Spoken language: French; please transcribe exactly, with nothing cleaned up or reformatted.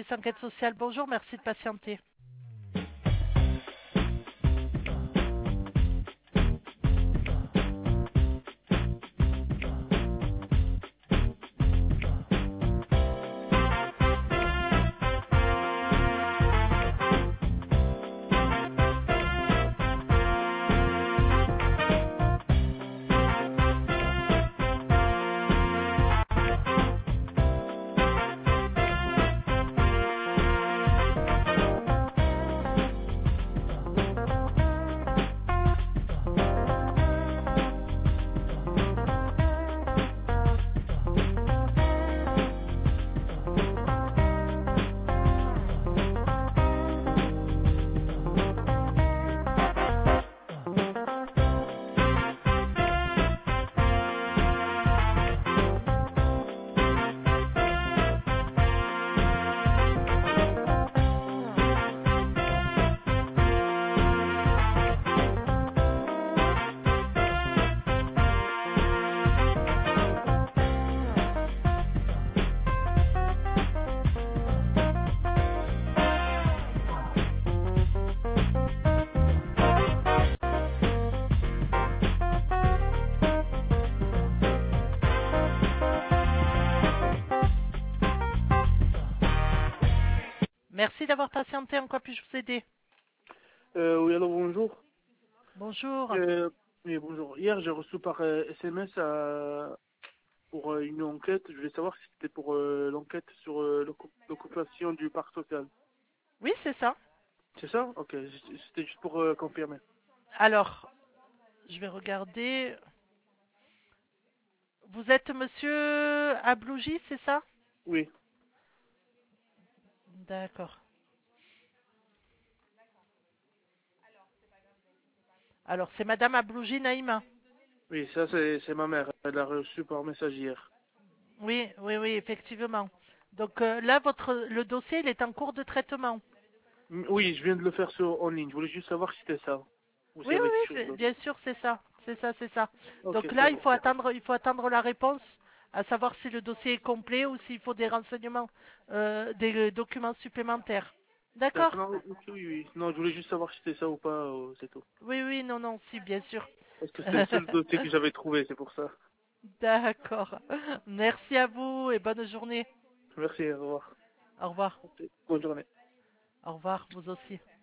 service enquête sociale, bonjour, merci de patienter. Merci d'avoir patienté, en quoi puis-je vous aider? Euh, oui, alors bonjour. Bonjour. Euh, oui, bonjour. Hier, j'ai reçu par euh, S M S euh, pour euh, une enquête. Je voulais savoir si c'était pour euh, l'enquête sur euh, l'occu- l'occupation du parc social. Oui, c'est ça. C'est ça? Ok, c'était juste pour euh, confirmer. Alors, je vais regarder. Vous êtes monsieur Ablouji, c'est ça? Oui, D'accord. Alors, c'est madame Ablouji Naïma. oui, ça c'est c'est ma mère. Elle l'a reçu par message hier. Oui, oui, oui, effectivement. Donc euh, là, votre le dossier, il est en cours de traitement. Mm, Oui, je viens de le faire sur en ligne. Je voulais juste savoir si c'était ça ou s'il Oui, y oui, avait quelque oui, chose c'est- d'autre. bien sûr, c'est ça, c'est ça, c'est ça. Ok, Donc ça là, il va. faut attendre, il faut attendre la réponse, à savoir si le dossier est complet ou s'il faut des renseignements, euh, des euh, documents supplémentaires. D'accord? D'accord, non, ok, oui, oui. Non, je voulais juste savoir si c'était ça ou pas, euh, c'est tout. Oui, oui, non, non, si, bien sûr. Parce que c'était le seul dossier que j'avais trouvé, c'est pour ça. D'accord. Merci à vous et bonne journée. Merci, au revoir. Au revoir. Bonne journée. Au revoir, vous aussi.